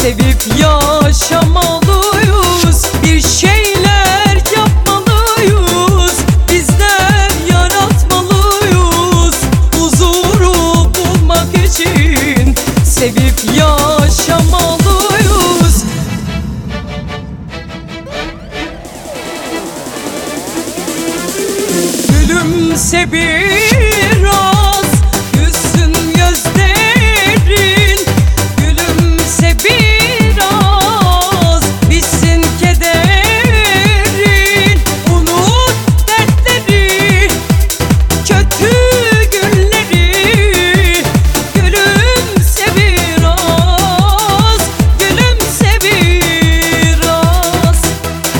sevip yaşamalıyız. Bir şeyler yapmalıyız, bizler yaratmalıyız. Huzuru bulmak için sevip yaşamalıyız. Gülümse biraz, gülsün gözlerin. Gülümse biraz, bitsin kederin. Unut dertleri, kötü günleri. Gülümse biraz, gülümse biraz.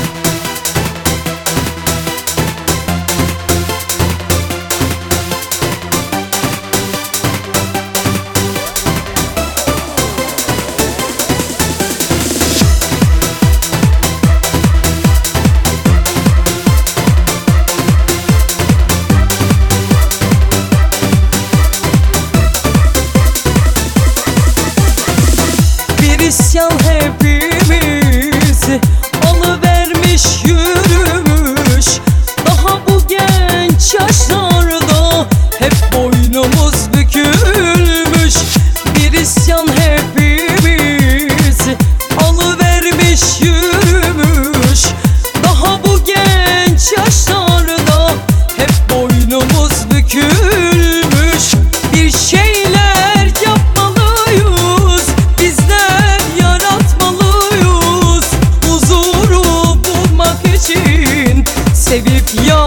İsyan hepimizi alıvermiş, yürümüş. Daha bu genç yaşlarda hep boynumuz bükülmüş. Bir isyan hepimizi alıvermiş, yürümüş. Daha bu genç yaşlarda hep boynumuz bükülmüş. Bir şeyler yapmalıyız, bizler yaratmalıyız. Huzuru bulmak için sevip